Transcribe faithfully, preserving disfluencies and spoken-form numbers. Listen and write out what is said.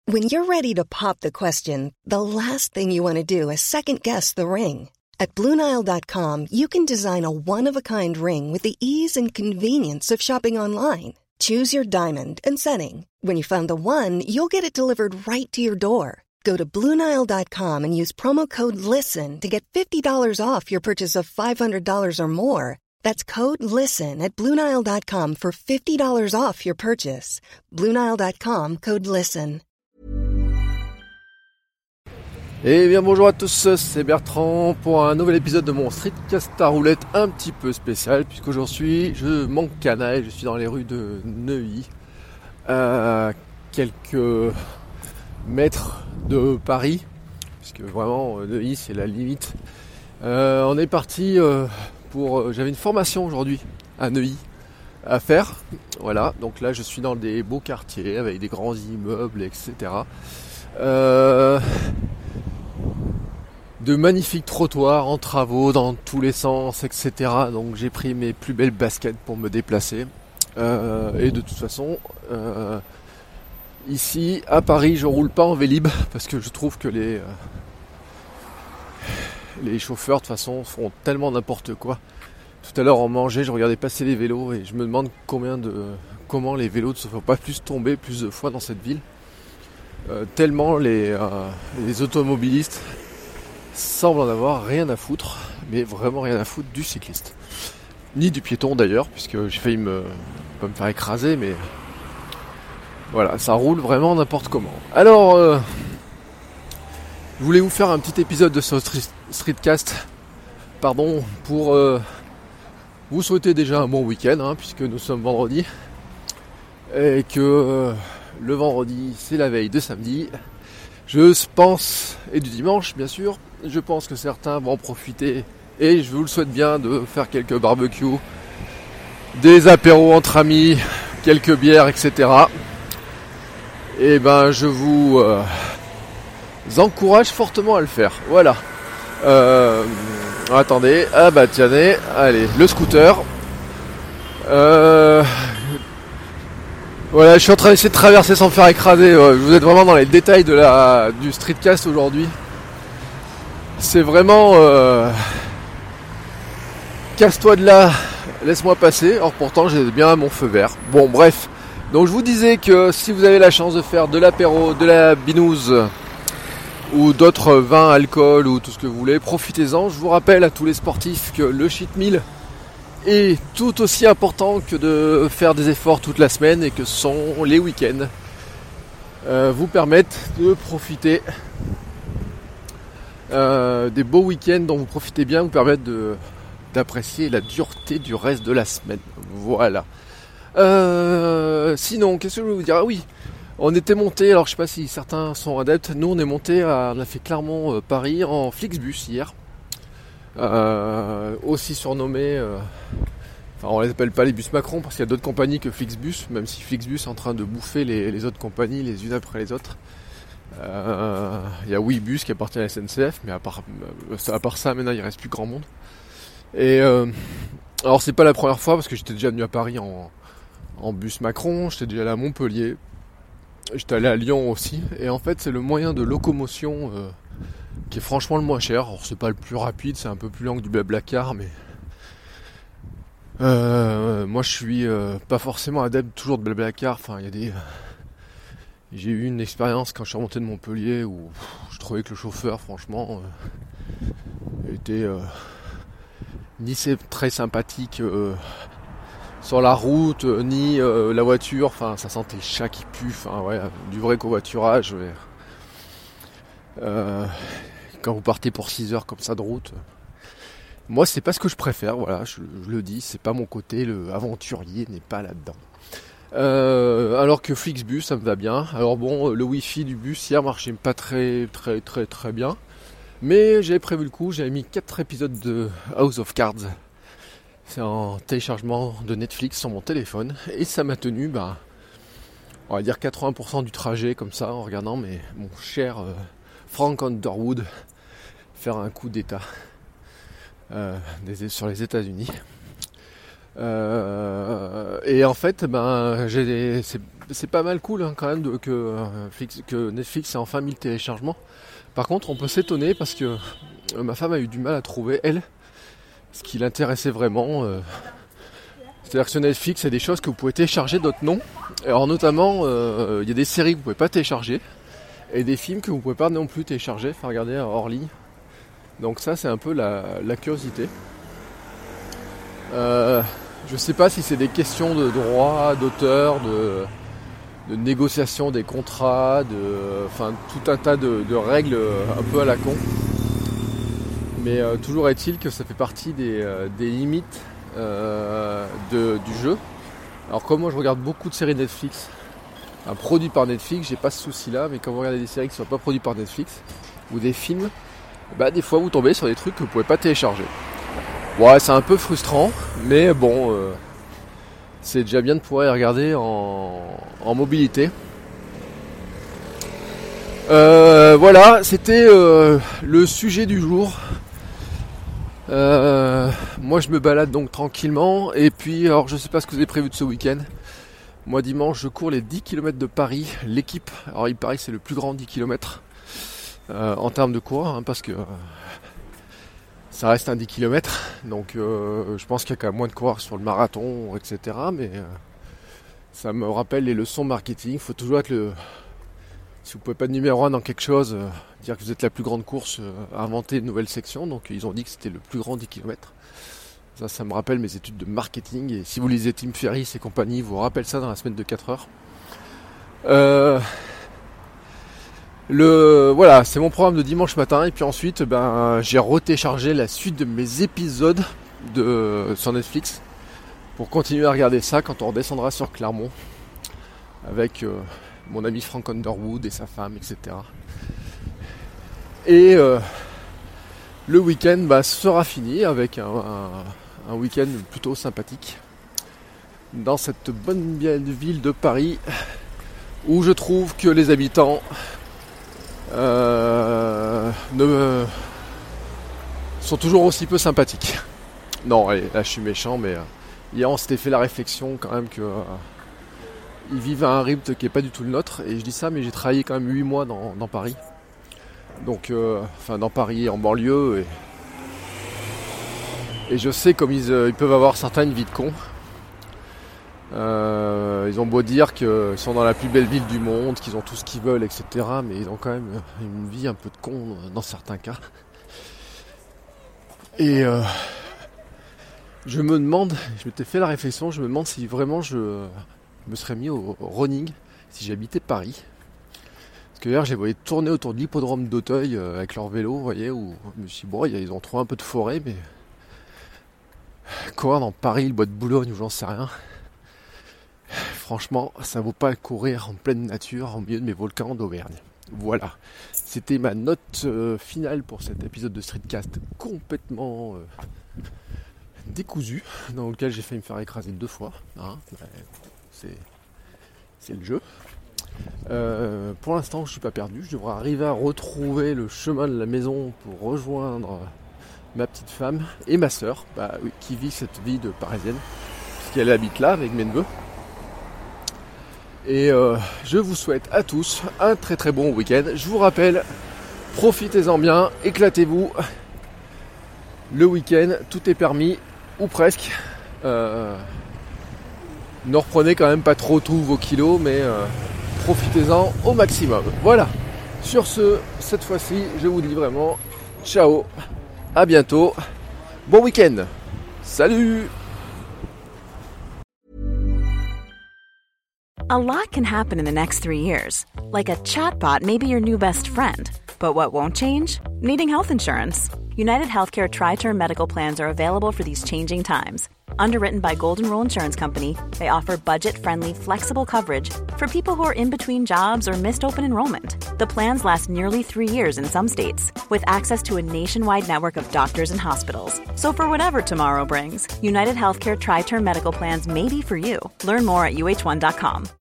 When you're ready to pop the question, the last thing you want to do is second-guess the ring. At Blue Nile dot com, you can design a one-of-a-kind ring with the ease and convenience of shopping online. Choose your diamond and setting. When you find the one, you'll get it delivered right to your door. Go to Blue Nile dot com and use promo code LISTEN to get fifty dollars off your purchase of five hundred dollars or more. That's code LISTEN at Blue Nile dot com for fifty dollars off your purchase. Blue Nile dot com, code LISTEN. Eh bien bonjour à tous, c'est Bertrand pour un nouvel épisode de mon Streetcast à roulette un petit peu spécial, puisqu'aujourd'hui je manque canaille, je suis dans les rues de Neuilly, à quelques mètres de Paris, puisque vraiment Neuilly c'est la limite. Euh, on est parti euh, pour, j'avais une formation aujourd'hui à Neuilly à faire, voilà, donc là je suis dans des beaux quartiers avec des grands immeubles, et cetera. Euh, de magnifiques trottoirs en travaux dans tous les sens, et cetera. Donc j'ai pris mes plus belles baskets pour me déplacer. Euh, et de toute façon, euh, ici à Paris, je roule pas en Vélib parce que je trouve que les euh, les chauffeurs de toute façon font tellement n'importe quoi. Tout à l'heure on mangeait, je regardais passer les vélos et je me demande combien de comment les vélos ne se font pas plus tomber plus de fois dans cette ville. Euh, tellement les, euh, les automobilistes semblent en avoir rien à foutre, mais vraiment rien à foutre du cycliste. Ni du piéton d'ailleurs, puisque j'ai failli me, pas me faire écraser, mais voilà, ça roule vraiment n'importe comment. Alors, euh, je voulais vous faire un petit épisode de ce street, Streetcast, pardon, pour euh, vous souhaiter déjà un bon week-end, hein, puisque nous sommes vendredi, et que euh, le vendredi, c'est la veille de samedi. Je pense, et du dimanche bien sûr, je pense que certains vont en profiter, et je vous le souhaite bien, de faire quelques barbecues, des apéros entre amis, quelques bières, et cetera. Et ben je vous euh, encourage fortement à le faire. Voilà. Euh, attendez, ah bah tiens, allez, le scooter. Euh, Voilà, je suis en train d'essayer de traverser sans me faire écraser. Vous êtes vraiment dans les détails de la du streetcast aujourd'hui. C'est vraiment euh, casse-toi de là, laisse-moi passer. Or pourtant j'ai bien mon feu vert. Bon bref. Donc je vous disais que si vous avez la chance de faire de l'apéro, de la binouse ou d'autres vins, alcool ou tout ce que vous voulez, profitez-en. Je vous rappelle à tous les sportifs que le cheat meal est tout aussi important que de faire des efforts toute la semaine, et que ce sont les week-ends euh, vous permettent de profiter euh, des beaux week-ends dont vous profitez bien, vous permettent de, d'apprécier la dureté du reste de la semaine. Voilà. Euh, sinon, qu'est-ce que je voulais vous dire ? Ah oui, on était monté, alors je sais pas si certains sont adeptes, nous on est monté, à, on a fait Clermont-Paris euh, en Flixbus hier. Euh, aussi surnommé, euh, enfin on les appelle pas les bus Macron parce qu'il y a d'autres compagnies que Flixbus, même si Flixbus est en train de bouffer les, les autres compagnies les unes après les autres. Euh, il y a Ouibus qui appartient à la S N C F, mais à part, à part ça maintenant il reste plus grand monde. Et euh, alors c'est pas la première fois parce que j'étais déjà venu à Paris en, en bus Macron, j'étais déjà allé à Montpellier, j'étais allé à Lyon aussi, et en fait c'est le moyen de locomotion euh, qui est franchement le moins cher. Alors c'est pas le plus rapide, c'est un peu plus lent que du Blablacar, mais euh, moi je suis euh, pas forcément adepte toujours de Blablacar. Enfin il y a des, j'ai eu une expérience quand je suis remonté de Montpellier où pff, je trouvais que le chauffeur franchement euh, était euh, ni c'est très sympathique euh, sur la route, euh, ni euh, la voiture. Enfin ça sentait le chat qui pue. Enfin ouais, du vrai covoiturage. Ouais. Euh, quand vous partez pour six heures comme ça de route, moi c'est pas ce que je préfère, voilà, je, je le dis, c'est pas mon côté, le aventurier n'est pas là-dedans. Euh, alors que Flixbus ça me va bien. Alors bon, le wifi du bus hier marchait pas très très très très bien, mais j'avais prévu le coup, j'avais mis quatre épisodes de House of Cards, c'est en téléchargement de Netflix sur mon téléphone, et ça m'a tenu, bah, on va dire quatre-vingts pour cent du trajet comme ça, en regardant mes, mon cher euh, Frank Underwood faire un coup d'état euh, des, sur les États-Unis. Euh, et en fait, ben, j'ai des, c'est, c'est pas mal cool hein, quand même de, que, euh, que Netflix ait enfin mis le téléchargement. Par contre, on peut s'étonner parce que euh, ma femme a eu du mal à trouver, elle, ce qui l'intéressait vraiment. Euh, c'est-à-dire que sur Netflix, il y a des choses que vous pouvez télécharger, d'autres non. Alors notamment, euh, il y a des séries que vous pouvez pas télécharger et des films que vous pouvez pas non plus télécharger, enfin regarder hors ligne. Donc ça, c'est un peu la, la curiosité. Euh, je sais pas si c'est des questions de droit, d'auteur, de, de négociation des contrats, de, enfin tout un tas de, de règles un peu à la con. Mais euh, toujours est-il que ça fait partie des, euh, des limites euh, de, du jeu. Alors comme moi je regarde beaucoup de séries Netflix, un produit par Netflix, j'ai pas ce souci-là, mais quand vous regardez des séries qui ne sont pas produites par Netflix ou des films, bah des fois vous tombez sur des trucs que vous pouvez pas télécharger. Ouais, c'est un peu frustrant, mais bon, euh, c'est déjà bien de pouvoir y regarder en, en mobilité. Euh, voilà, c'était euh, le sujet du jour. Euh, moi je me balade donc tranquillement, et puis alors je sais pas ce que vous avez prévu de ce week-end. Moi dimanche je cours les dix kilomètres de Paris, l'équipe, alors il paraît que c'est le plus grand dix kilomètres euh, en termes de coureurs, hein, parce que... Euh, ça reste un dix kilomètres, donc euh, je pense qu'il y a quand même moins de coureurs sur le marathon, et cetera. Mais euh, ça me rappelle les leçons marketing. Il faut toujours être le... Si vous ne pouvez pas être numéro un dans quelque chose, euh, dire que vous êtes la plus grande course, euh, inventer une nouvelle section. Donc ils ont dit que c'était le plus grand dix kilomètres. Ça, ça me rappelle mes études de marketing. Et si vous lisez Tim Ferriss et compagnie, vous rappelle ça dans la semaine de quatre heures. Euh... Le voilà, c'est mon programme de dimanche matin, et puis ensuite ben j'ai retéléchargé la suite de mes épisodes de sur Netflix pour continuer à regarder ça quand on redescendra sur Clermont avec euh, mon ami Frank Underwood et sa femme, et cetera. Et euh, le week-end bah, sera fini avec un, un, un week-end plutôt sympathique dans cette bonne belle ville de Paris où je trouve que les habitants Euh, ne, sont toujours aussi peu sympathiques. Non, allez, là je suis méchant, mais euh, hier on s'était fait la réflexion quand même que euh, ils vivent à un rythme qui est pas du tout le nôtre. Et je dis ça, mais j'ai travaillé quand même huit mois dans, dans Paris. Donc, euh, enfin dans Paris, en banlieue, et, et je sais comme ils, euh, ils peuvent avoir certains une vie de con. Euh, ils ont beau dire qu'ils sont dans la plus belle ville du monde, qu'ils ont tout ce qu'ils veulent, et cetera. Mais ils ont quand même une vie un peu de con dans certains cas. Et euh, je me demande, je m'étais fait la réflexion, je me demande si vraiment je me serais mis au running si j'habitais Paris. Parce que hier, je les voyais tourner autour de l'hippodrome d'Auteuil avec leur vélo, vous voyez, où je me suis dit, bon, ils ont trouvé un peu de forêt, mais courir dans Paris, le bois de Boulogne, ou j'en sais rien. Franchement, ça vaut pas courir en pleine nature, au milieu de mes volcans d'Auvergne. Voilà, c'était ma note euh, finale pour cet épisode de Streetcast complètement euh, décousu, dans lequel j'ai failli me faire écraser deux fois. Hein, c'est, c'est le jeu. Euh, pour l'instant, je suis pas perdu. Je devrais arriver à retrouver le chemin de la maison pour rejoindre ma petite femme et ma sœur, bah, oui, qui vit cette vie de parisienne, puisqu'elle habite là avec mes neveux. Et euh, je vous souhaite à tous un très très bon week-end. Je vous rappelle, profitez-en bien, éclatez-vous. Le week-end, tout est permis, ou presque. Euh, ne reprenez quand même pas trop tous vos kilos, mais euh, profitez-en au maximum. Voilà. Sur ce, cette fois-ci, je vous dis vraiment ciao, à bientôt, bon week-end. Salut! A lot can happen in the next three years. Like a chatbot may be your new best friend. But what won't change? Needing health insurance. United Healthcare Tri-Term Medical Plans are available for these changing times. Underwritten by Golden Rule Insurance Company, they offer budget-friendly, flexible coverage for people who are in between jobs or missed open enrollment. The plans last nearly three years in some states, with access to a nationwide network of doctors and hospitals. So for whatever tomorrow brings, United Healthcare Tri-Term Medical Plans may be for you. Learn more at U H one dot com.